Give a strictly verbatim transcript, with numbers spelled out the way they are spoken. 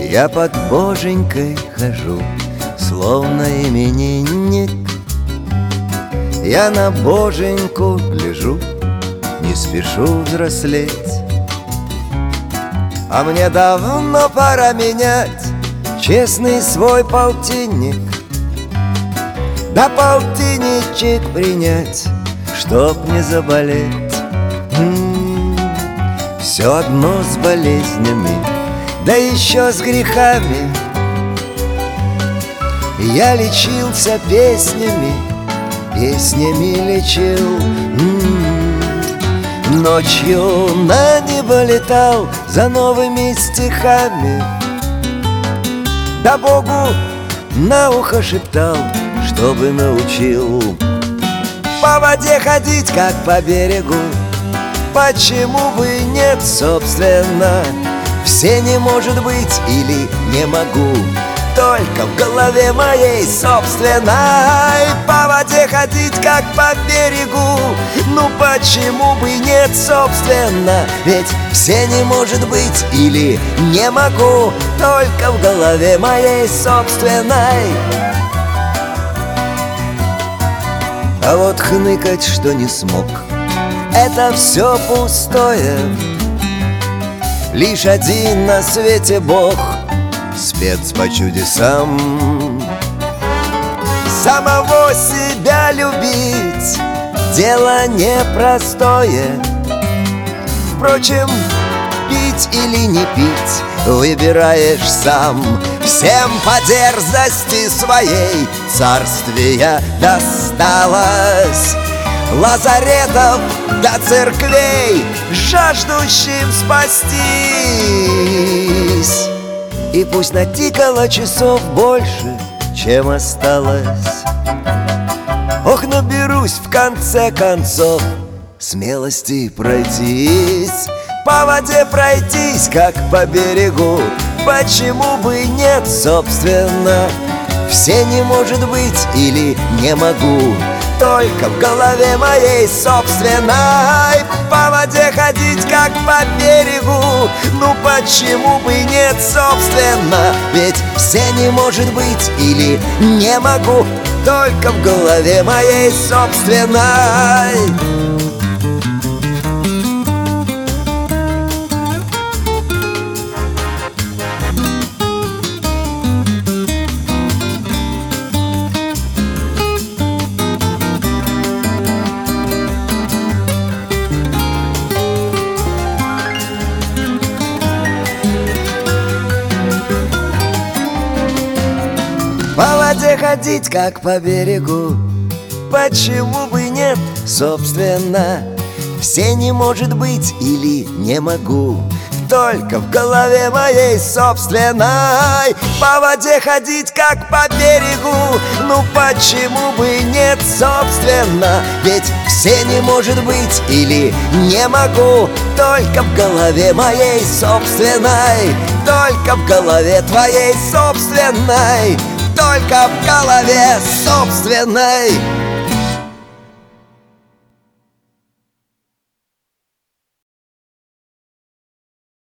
Я под боженькой хожу, словно именинник. Я на боженьку гляжу, не спешу взрослеть. А мне давно пора менять честный свой полтинник, да полтинничек принять, чтоб не заболеть. М-м-м, все одно с болезнями, да еще с грехами. Я лечился песнями, песнями лечил. М-м-м, ночью на небо летал за новыми стихами, да Богу на ухо шептал, чтобы научил по воде ходить, как по берегу. Почему бы нет, собственно? Все не может быть или не могу, только в голове моей собственной. По воде ходить, как по берегу. Ну почему бы нет, собственно? Ведь все не может быть или не могу, только в голове моей собственной. А вот хныкать, что не смог, это все пустое. Лишь один на свете Бог, спец по чудесам. Самого себя любить — дело непростое. Впрочем, пить или не пить выбираешь сам. Всем по дерзости своей царствия досталось, лазаретов до церквей, жаждущим спастись. И пусть натикало часов больше, чем осталось, ох, наберусь в конце концов смелости пройтись. По воде пройтись, как по берегу. Почему бы нет, собственно? Все не может быть или не могу, только в голове моей собственной. По воде ходить, как по берегу. Ну почему бы нет, собственно? Ведь все не может быть или не могу, только в голове моей собственной. По воде ходить, как по берегу. Почему бы нет, собственно? Все не может быть или не могу, только в голове моей собственной. По воде ходить, как по берегу. Ну почему бы нет, собственно? Ведь все не может быть или не могу, только в голове моей собственной. Только в голове твоей собственной. Только в голове собственной.